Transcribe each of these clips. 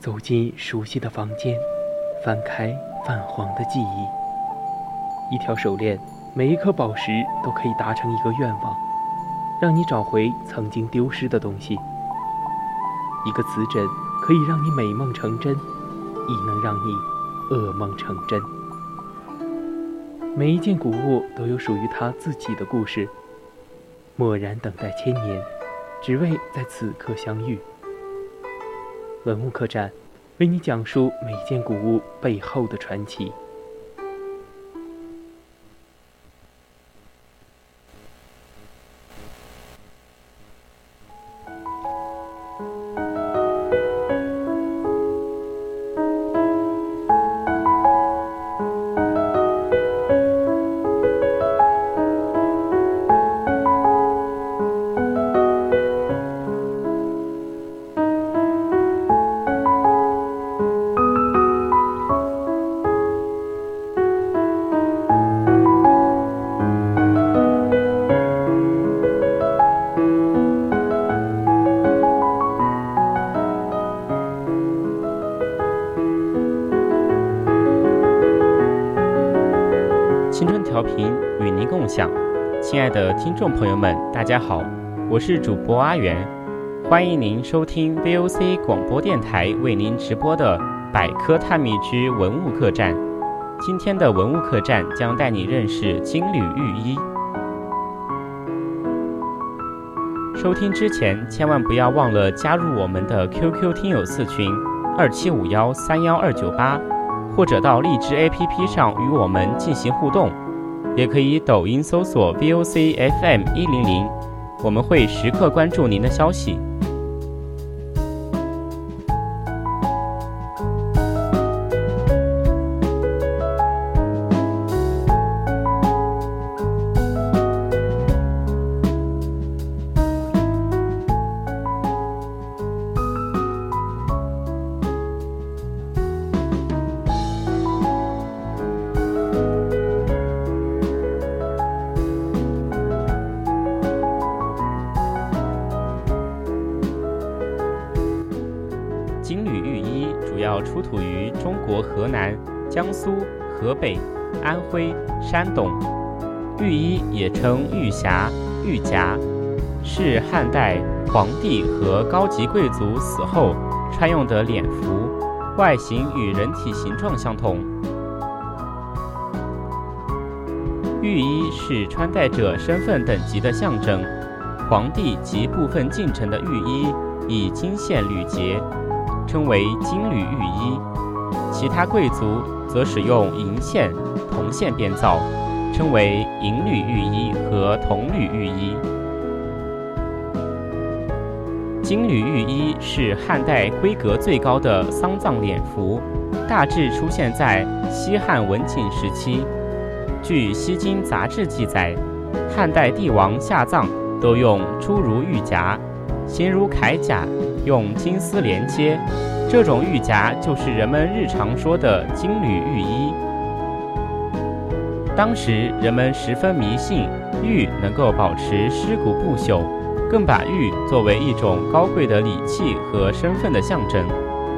走进熟悉的房间，翻开泛黄的记忆。一条手链，每一颗宝石都可以达成一个愿望，让你找回曾经丢失的东西。一个瓷枕可以让你美梦成真，亦能让你噩梦成真。每一件古物都有属于它自己的故事，默然等待千年，只为在此刻相遇。文物客栈为你讲述每件古物背后的传奇。 青春调频与您共享，亲爱的听众朋友们，大家好，我是主播阿元，欢迎您收听 VOC 广播电台为您直播的百科探秘之文物客栈。今天的文物客栈将带你认识金缕玉衣。收听之前千万不要忘了加入我们的 QQ 听友四群2751319298，或者到荔枝 APP 上与我们进行互动，也可以抖音搜索 VOC FM 100，我们会时刻关注您的消息。金缕玉衣主要出土于中国河南、江苏、河北、安徽、山东。玉衣也称玉匣、玉夹，是汉代皇帝和高级贵族死后穿用的脸服，外形与人体形状相同。玉衣是穿戴者身份等级的象征，皇帝及部分近臣的玉衣以金线缕结，称为金缕玉衣，其他贵族则使用银线、铜线编造，称为银缕玉衣和铜缕玉衣。金缕玉衣是汉代规格最高的丧葬脸服，大致出现在西汉文景时期。据《西京杂志》记载，汉代帝王下葬都用诸如玉夹，形如铠甲，用金丝连接，这种玉夹就是人们日常说的金缕玉衣。当时人们十分迷信玉能够保持尸骨不朽，更把玉作为一种高贵的礼器和身份的象征。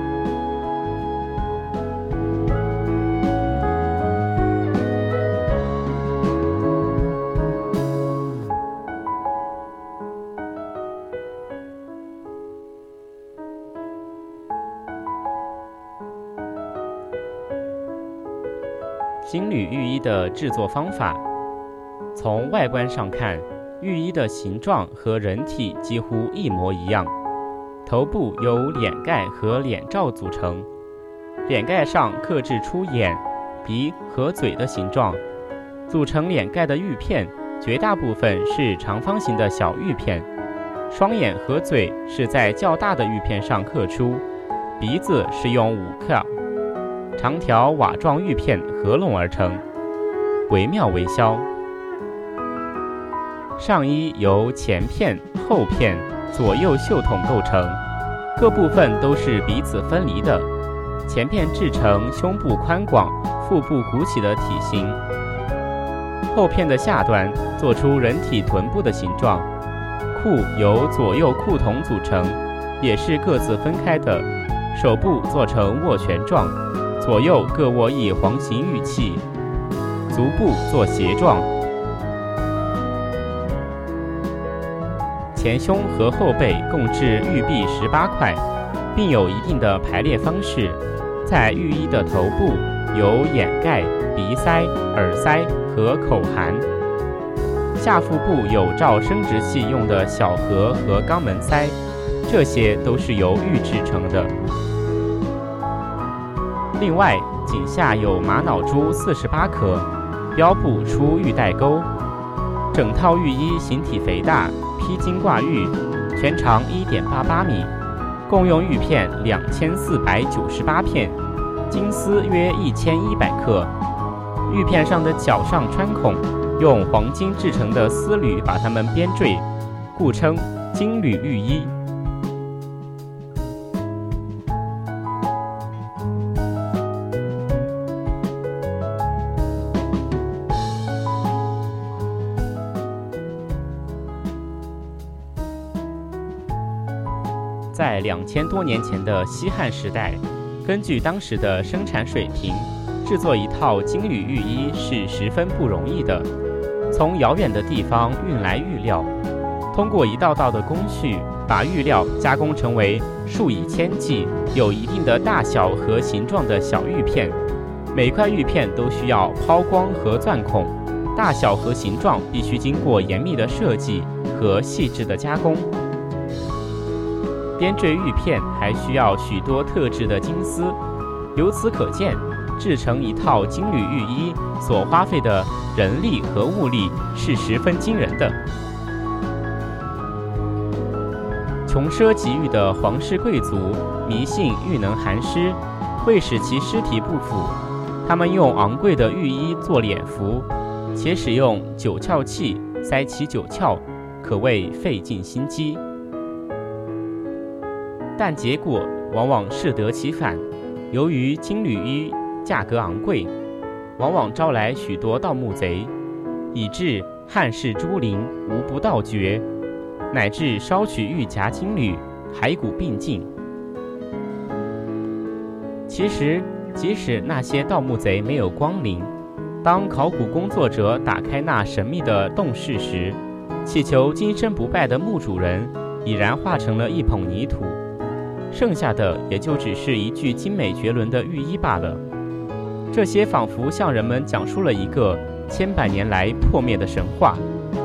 金缕玉衣的制作方法，从外观上看，玉衣的形状和人体几乎一模一样，头部由脸盖和脸罩组成，脸盖上刻制出眼、鼻和嘴的形状，组成脸盖的玉片绝大部分是长方形的小玉片，双眼和嘴是在较大的玉片上刻出，鼻子是用5块长条瓦状玉片合拢而成，惟妙惟肖。上衣由前片、后片、左右袖筒构成，各部分都是彼此分离的。前片制成胸部宽广、腹部鼓起的体型，后片的下端做出人体臀部的形状。裤由左右裤筒组成，也是各自分开的， 手部做成握拳状，左右各握一黄形玉器，足部做斜状，前胸和后背共置玉璧18块，并有一定的排列方式。在玉衣的头部有眼盖、鼻塞、耳塞和口含，下腹部有照生殖器用的小盒和肛门塞，这些都是由玉制成的。另外，颈下有玛瑙珠48颗，腰部出玉带钩。整套玉衣形体肥大，披金挂玉，全长1.88米，共用玉片2498片，金丝约1100克。玉片上的角上穿孔，用黄金制成的丝缕把它们编缀，故称金缕玉衣。在2000多年前的西汉时代，根据当时的生产水平，制作一套金缕玉衣是十分不容易的。从遥远的地方运来玉料，通过一道道的工序，把玉料加工成为数以千计、有一定的大小和形状的小玉片。每块玉片都需要抛光和钻孔，大小和形状必须经过严密的设计和细致的加工。编缀玉片还需要许多特制的金丝，由此可见，制成一套金缕玉衣所花费的人力和物力是十分惊人的。穷奢极欲的皇室贵族迷信玉能寒湿，为使其尸体不腐，他们用昂贵的玉衣做脸服，且使用9窍器塞其9窍，可谓费尽心机。但结果往往适得其反，由于金缕衣价格昂贵，往往招来许多盗墓贼，以致汉室诸陵无不盗掘，乃至烧取玉夹金缕，骸骨并尽。其实，即使那些盗墓贼没有光临，当考古工作者打开那神秘的洞室时，祈求今生不败的墓主人已然化成了一捧泥土，剩下的也就只是一具精美绝伦的玉衣罢了。这些仿佛向人们讲述了一个千百年来破灭的神话。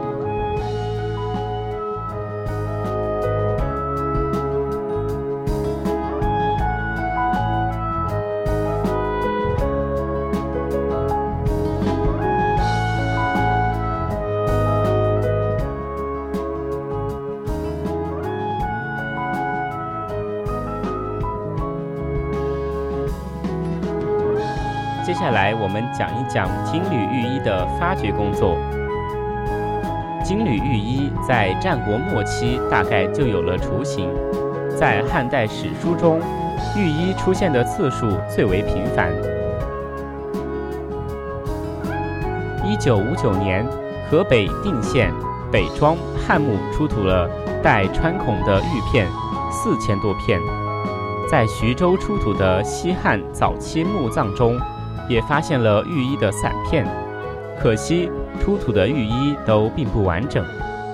接下来我们讲一讲金缕玉衣的发掘工作。金缕玉衣在战国末期大概就有了雏形，在汉代史书中，玉衣出现的次数最为频繁。1959年，河北定县北庄汉墓出土了带穿孔的玉片4000多片，在徐州出土的西汉早期墓葬中，也发现了玉衣的散片，可惜出土的玉衣都并不完整。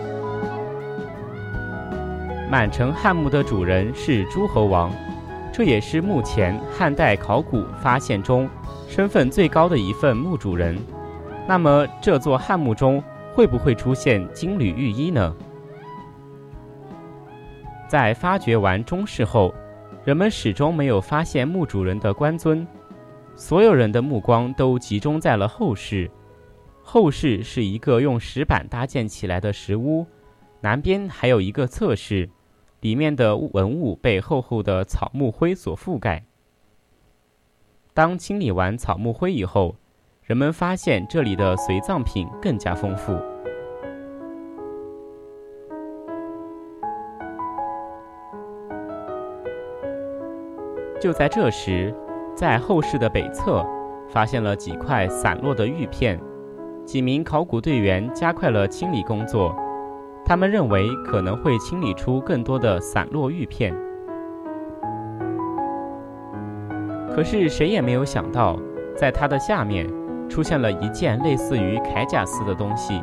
满城汉墓的主人是诸侯王，这也是目前汉代考古发现中身份最高的一份墓主人。那么这座汉墓中会不会出现金缕玉衣呢？在发掘完中室后，人们始终没有发现墓主人的棺尊，所有人的目光都集中在了后室。后室是一个用石板搭建起来的石屋，南边还有一个侧室，里面的文物被厚厚的草木灰所覆盖。当清理完草木灰以后，人们发现这里的随葬品更加丰富。就在这时，在后室的北侧发现了几块散落的玉片，几名考古队员加快了清理工作，他们认为可能会清理出更多的散落玉片。 可是谁也没有想到，在它的下面出现了一件类似于铠甲似的东西。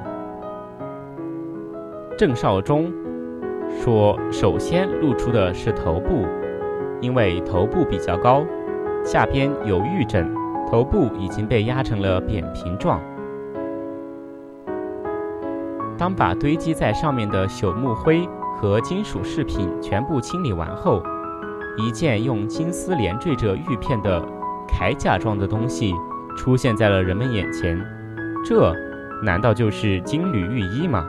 郑少忠说，首先露出的是头部，因为头部比较高，下边有玉枕，头部已经被压成了扁平状。当把堆积在上面的朽木灰和金属饰品全部清理完后，一件用金丝连缀着玉片的铠甲状的东西出现在了人们眼前，这难道就是金缕玉衣吗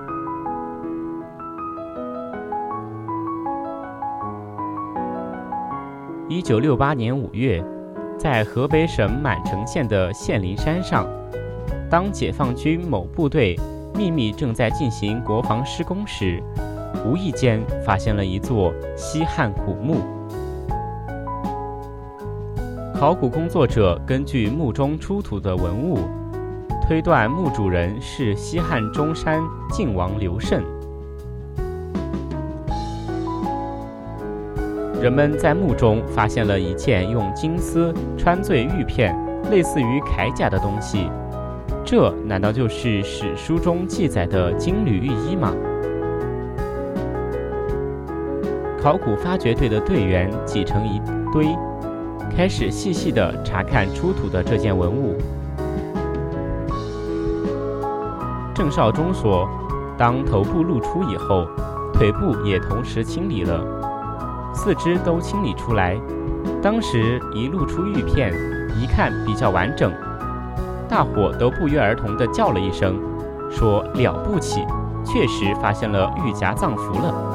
？1968年5月，在河北省满城县的献灵山上，当解放军某部队秘密正在进行国防施工时，无意间发现了一座西汉古墓。考古工作者根据墓中出土的文物，推断墓主人是西汉中山靖王刘胜。人们在墓中发现了一件用金丝穿缀玉片，类似于铠甲的东西，这难道就是史书中记载的金缕玉衣吗？考古发掘队的队员挤成一堆，开始细细地查看出土的这件文物。郑少忠说，当头部露出以后，腿部也同时清理了，四肢都清理出来。当时一露出玉片，一看比较完整，大伙都不约而同地叫了一声，说了不起，确实发现了玉夹藏符了。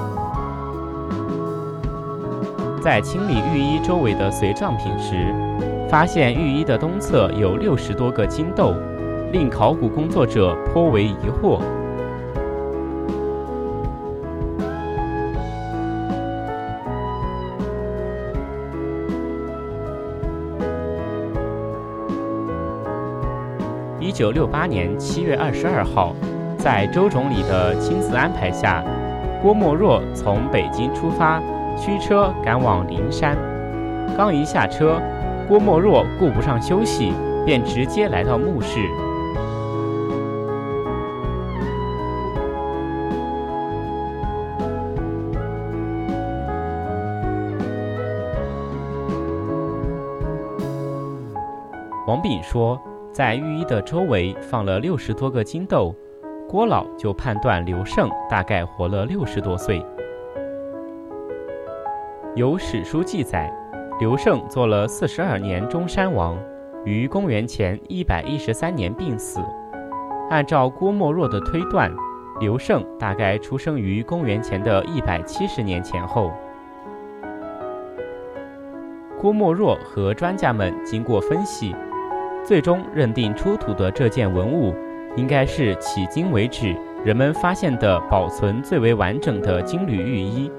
在清理玉衣周围的随葬品时，发现玉衣的东侧有60多个金豆，令考古工作者颇为疑惑。1968年7月22号，在周总理的亲自安排下，郭沫若从北京出发，驱车赶往灵山。刚一下车，郭沫若顾不上休息，便直接来到墓室。王炳说，在玉衣的周围放了60多个金豆，郭老就判断刘胜大概活了60多岁。有史书记载，刘胜做了42年中山王，于公元前113年病死。按照郭沫若的推断，刘胜大概出生于公元前的170年前后。郭沫若和专家们经过分析，最终认定出土的这件文物应该是迄今为止人们发现的保存最为完整的金缕玉衣。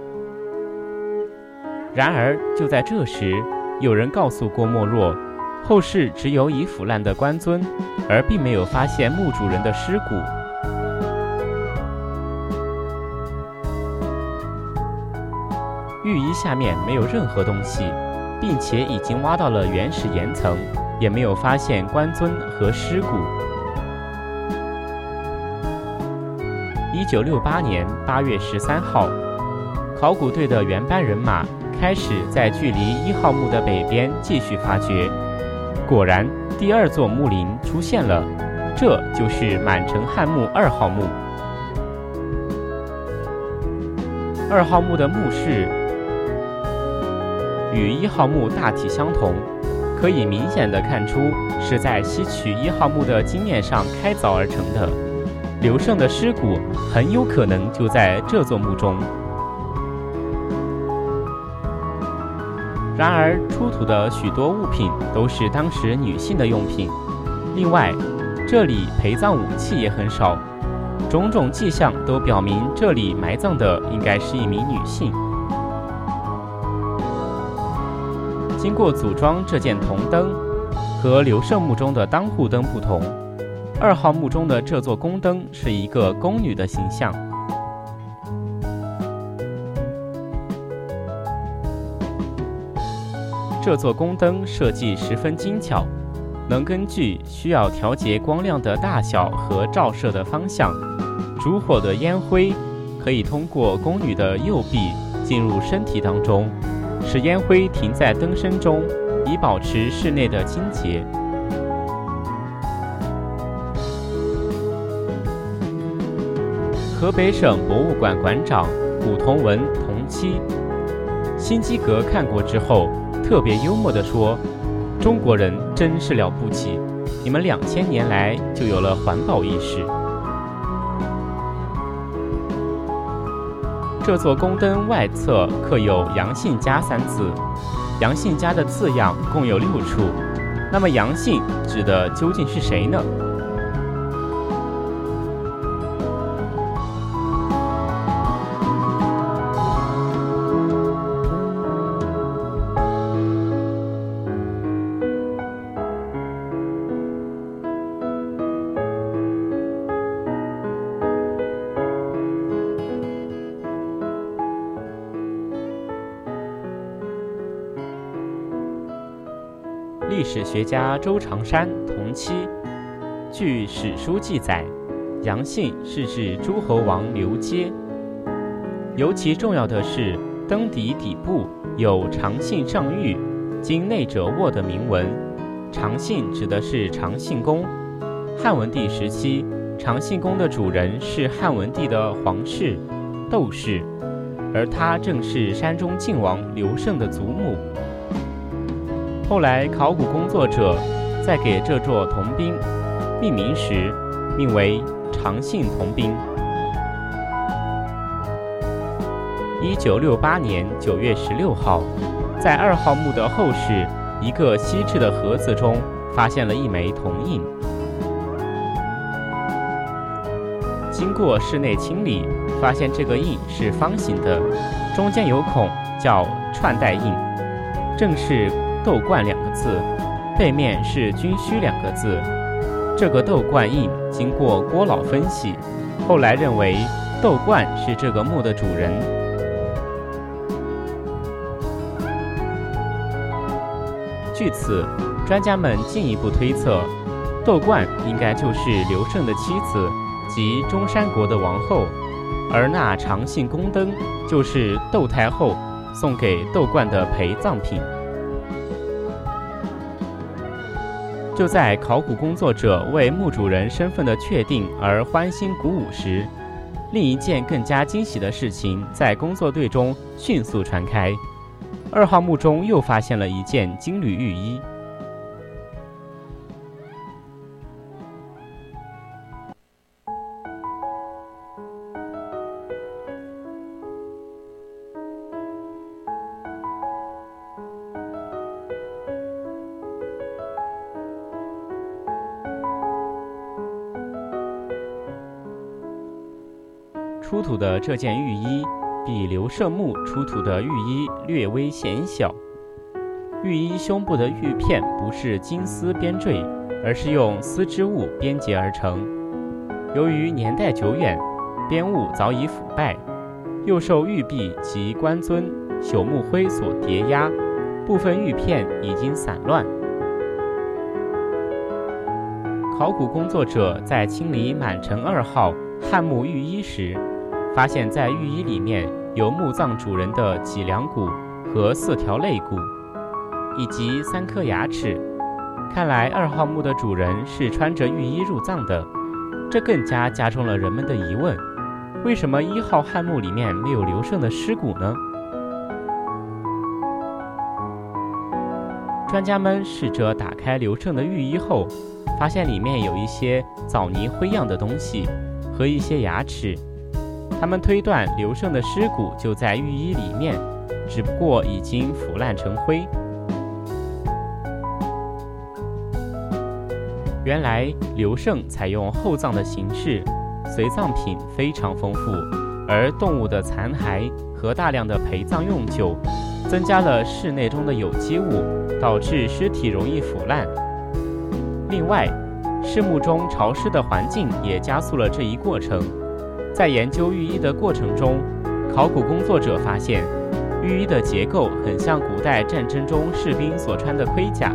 然而就在这时，有人告诉郭沫若，后世只有已腐烂的棺尊，而并没有发现墓主人的尸骨。玉衣下面没有任何东西，并且已经挖到了原始岩层，也没有发现棺尊和尸骨。1968年8月13号，考古队的原班人马开始在距离1号墓的北边继续发掘。果然，第2座墓陵出现了，这就是满城汉墓2号墓。2号墓的墓室与1号墓大体相同，可以明显地看出是在吸取1号墓的经验上开凿而成的。刘胜的尸骨很有可能就在这座墓中。然而，出土的许多物品都是当时女性的用品。另外，这里陪葬武器也很少，种种迹象都表明这里埋葬的应该是一名女性。经过组装这件铜灯，和刘胜墓中的当户灯不同，2号墓中的这座宫灯是一个宫女的形象。 这座宫灯设计十分精巧，能根据需要调节光亮的大小和照射的方向，烛火的烟灰可以通过宫女的右臂进入身体当中，使烟灰停在灯身中，以保持室内的清洁。河北省博物馆馆长古同文同期辛基格看过之后，特别幽默地说：“中国人真是了不起，你们2000年来就有了环保意识。”这座宫灯外侧刻有“杨信家”3字，杨信家的字样共有6处。那么杨信指的究竟是谁呢？历史学家周长山同期，据史书记载，杨信是指诸侯王刘阶。尤其重要的是，灯底底部有长信上玉，经内者握的铭文。长信指的是长信宫。汉文帝时期，长信宫的主人是汉文帝的皇室窦氏，而他正是山中晋王刘胜的祖母。后来考古工作者在给这座铜兵命名时，命为长信铜兵。1968年9月16号，在2号墓的后室一个锡制的盒子中发现了一枚铜印。经过室内清理，发现这个印是方形的，中间有孔，叫串带印，正是豆冠2个字，背面是军需2个字。这个豆冠印经过郭老分析，后来认为豆冠是这个墓的主人。据此，专家们进一步推测，豆冠应该就是刘胜的妻子及中山国的王后，而那长信宫灯就是窦太后送给豆冠的陪葬品。就在考古工作者为墓主人身份的确定而欢欣鼓舞时，另一件更加惊喜的事情在工作队中迅速传开。2号墓中又发现了一件金缕玉衣。出土的这件玉衣比刘胜墓出土的玉衣略微显小。玉衣胸部的玉片不是金丝编缀，而是用丝织物编结而成。由于年代久远，编物早已腐败，又受玉璧及官尊、朽木灰所叠压，部分玉片已经散乱。考古工作者在清理满城2号汉墓玉衣时，发现在玉衣里面有墓葬主人的脊梁骨和4条肋骨，以及3颗牙齿。看来2号墓的主人是穿着玉衣入葬的，这更加加重了人们的疑问：为什么1号汉墓里面没有刘胜的尸骨呢？专家们试着打开刘胜的玉衣后，发现里面有一些枣泥灰样的东西和一些牙齿。他们推断刘胜的尸骨就在玉衣里面，只不过已经腐烂成灰。原来刘胜采用厚葬的形式，随葬品非常丰富，而动物的残骸和大量的陪葬用酒增加了室内中的有机物，导致尸体容易腐烂。另外，尸墓中潮湿的环境也加速了这一过程。在研究玉衣的过程中，考古工作者发现， 浴衣的结构很像古代战争中士兵所穿的盔甲。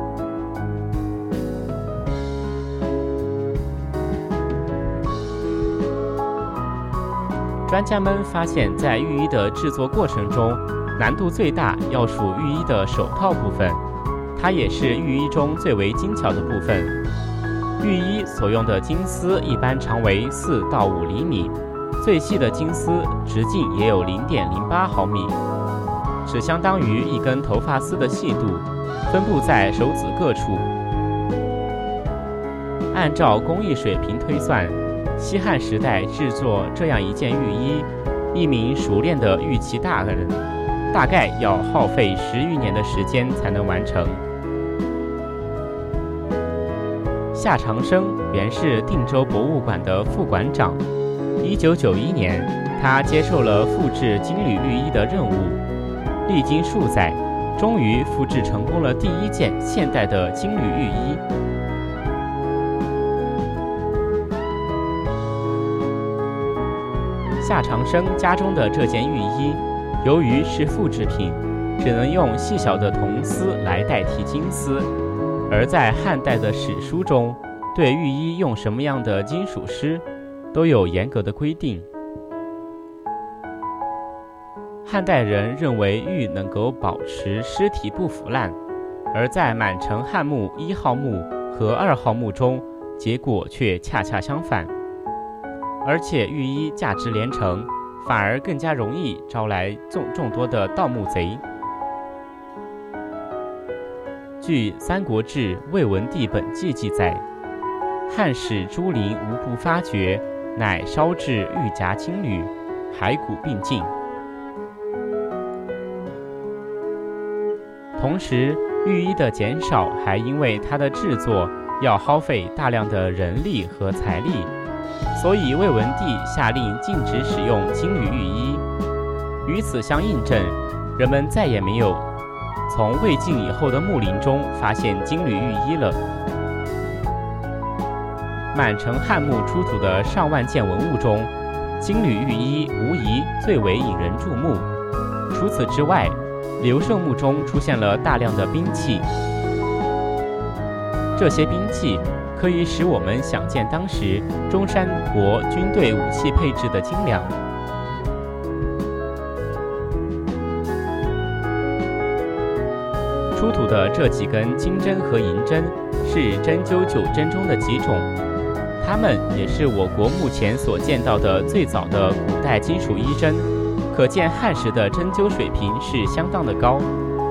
专家们发现，在浴衣的制作过程中，难度最大要数浴衣的手套部分，它也是浴衣中最为精巧的部分。浴衣所用的金丝一般长为4到5厘米，最细的金丝直径也有 0.08 毫米，只相当于一根头发丝的细度，分布在手指各处。按照工艺水平推算，西汉时代制作这样一件浴衣，一名熟练的玉器大人大概要耗费10余年的时间才能完成。夏长生原是定州博物馆的副馆长。1991年，他接受了复制金缕玉衣的任务，历经数载，终于复制成功了第一件现代的金缕玉衣。夏长生家中的这件浴衣，由于是复制品，只能用细小的铜丝来代替金丝。而在汉代的史书中，对浴衣用什么样的金属丝都有严格的规定。汉代人认为玉能够保持尸体不腐烂，而在满城汉墓1号墓和2号墓中，结果却恰恰相反。而且浴衣价值连城，反而更加容易招来众多的盗墓贼。据《三国志魏文帝本纪》记载，汉使朱陵无不发掘，乃烧制玉夹金缕，骸骨并进。同时，浴衣的减少还因为它的制作要耗费大量的人力和财力，所以魏文帝下令禁止使用金缕浴衣。与此相印证，人们再也没有从魏晋以后的墓陵中发现金缕浴衣了。满城汉墓出土的上万件文物中，金缕浴衣无疑最为引人注目。除此之外，刘胜墓中出现了大量的兵器，这些兵器可以使我们想见当时中山国军队武器配置的精良。出土的这几根金针和银针是针灸9针中的几种，它们也是我国目前所见到的最早的古代金属衣针，可见汉时的针灸水平是相当的高。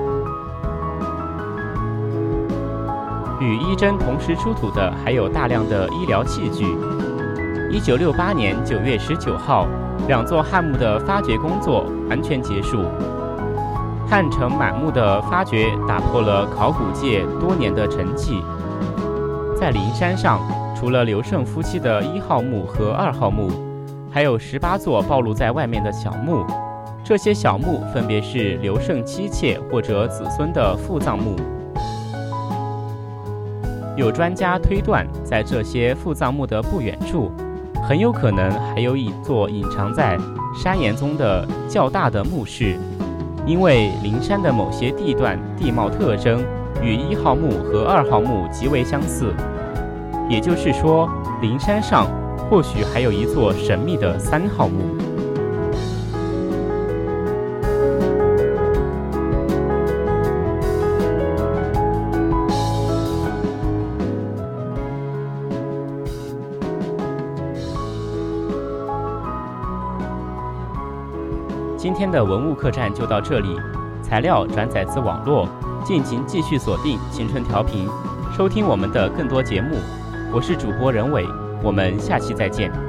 与衣针同时出土的还有大量的医疗器具。1968年9月19号，2座汉墓的发掘工作完全结束。汉城满墓的发掘打破了考古界多年的沉寂。在灵山上，除了刘胜夫妻的1号墓和2号墓，还有18座暴露在外面的小墓。这些小墓分别是刘胜妻妾或者子孙的副葬墓。有专家推断，在这些副葬墓的不远处，很有可能还有一座隐藏在山岩中的较大的墓室。因为灵山的某些地段地貌特征与1号墓和2号墓极为相似，也就是说，灵山上或许还有一座神秘的3号墓。今天的文物客栈就到这里，材料转载自网络，敬请继续锁定青春调频，收听我们的更多节目。我是主播任伟，我们下期再见。